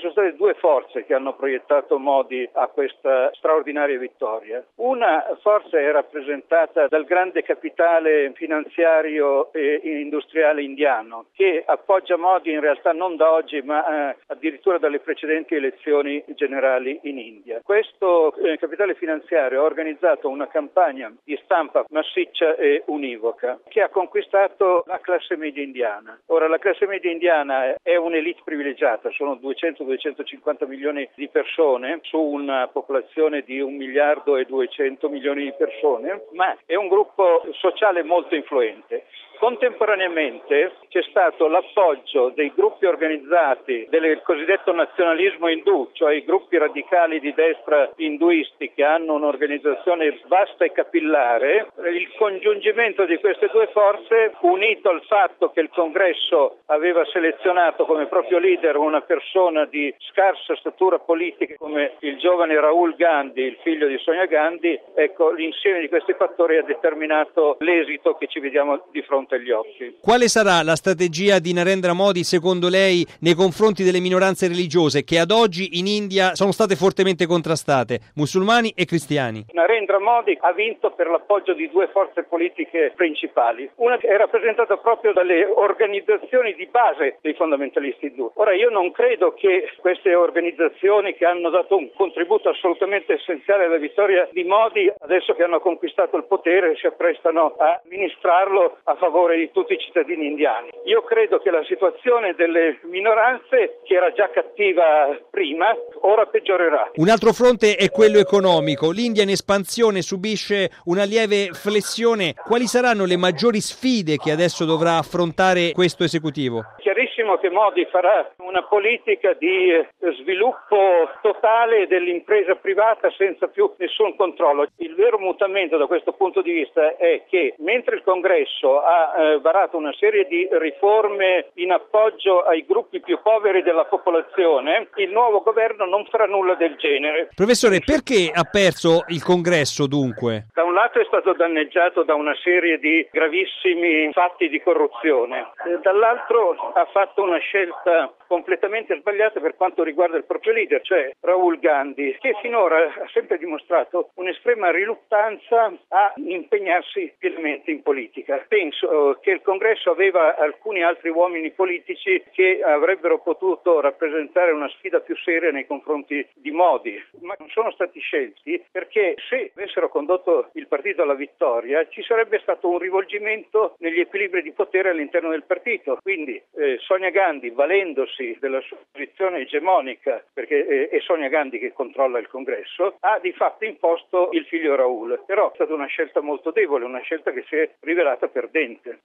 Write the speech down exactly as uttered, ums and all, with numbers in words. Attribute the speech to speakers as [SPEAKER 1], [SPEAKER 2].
[SPEAKER 1] sono state due forze che hanno proiettato Modi a questa straordinaria vittoria. Una forza è rappresentata dal grande capitale finanziario e industriale indiano, che appoggia Modi in realtà non da oggi ma eh, addirittura dalle precedenti elezioni generali in India. Questo eh, capitale finanziario ha organizzato una campagna di stampa massiccia e univoca che ha conquistato la classe media indiana. Ora, la classe media indiana è un'elite privilegiata, sono duecento duecentocinquanta milioni di persone su una popolazione di un miliardo e duecento milioni di persone, ma è un gruppo sociale molto influente. Contemporaneamente c'è stato l'appoggio dei gruppi organizzati del cosiddetto nazionalismo indù, cioè i gruppi radicali di destra induisti che hanno un'organizzazione vasta e capillare. Il congiungimento di queste due forze, unito al fatto che il Congresso aveva selezionato come proprio leader una persona di scarsa statura politica come il giovane Rahul Gandhi, il figlio di Sonia Gandhi, ecco, l'insieme di questi fattori ha determinato l'esito che ci vediamo di fronte agli occhi.
[SPEAKER 2] Quale sarà la strategia di Narendra Modi secondo lei nei confronti delle minoranze religiose che ad oggi in India sono state fortemente contrastate, musulmani e cristiani?
[SPEAKER 1] Narendra Modi ha vinto per l'appoggio di due forze politiche principali. Una è rappresentata proprio dalle organizzazioni di base dei fondamentalisti indù. Ora, io non credo che queste organizzazioni che hanno dato un contributo assolutamente essenziale alla vittoria di Modi, adesso che hanno conquistato il potere, si apprestano a amministrarlo a favore di tutti i cittadini indiani. Io credo che la situazione delle minoranze, che era già cattiva prima, ora peggiorerà.
[SPEAKER 2] Un altro fronte è quello economico. L'India in espansione subisce una lieve flessione. Quali saranno le maggiori sfide che adesso dovrà affrontare questo esecutivo?
[SPEAKER 1] Chiarissimo che Modi farà una politica di sviluppo totale dell'impresa privata senza più nessun controllo. Il vero mutamento da questo punto di vista è che mentre il Congresso ha eh, varato una serie di riforme in appoggio ai gruppi più poveri della popolazione, il nuovo governo non farà nulla del genere.
[SPEAKER 2] Professore, perché ha perso il Congresso dunque?
[SPEAKER 1] Da un lato è stato danneggiato da una serie di gravissimi fatti di corruzione, dall'altro ha fatto una scelta completamente sbagliata per quanto riguarda il proprio leader, cioè Rahul Gandhi, che finora ha sempre dimostrato un'estrema riluttanza a impegnarsi pienamente in politica. Penso che il Congresso aveva alcuni altri uomini politici che avrebbero potuto rappresentare una sfida più seria nei confronti di Modi, ma non sono stati scelti perché se avessero condotto il partito alla vittoria ci sarebbe stato un rivolgimento negli equilibri di potere all'interno del partito. Quindi eh, Sonia Gandhi, valendosi della sua posizione egemonica, perché eh, è Sonia Gandhi che controlla il Congresso, ha di fatto imposto il figlio Rahul. Però è stata una scelta molto debole, una scelta che si è rivelata perdente.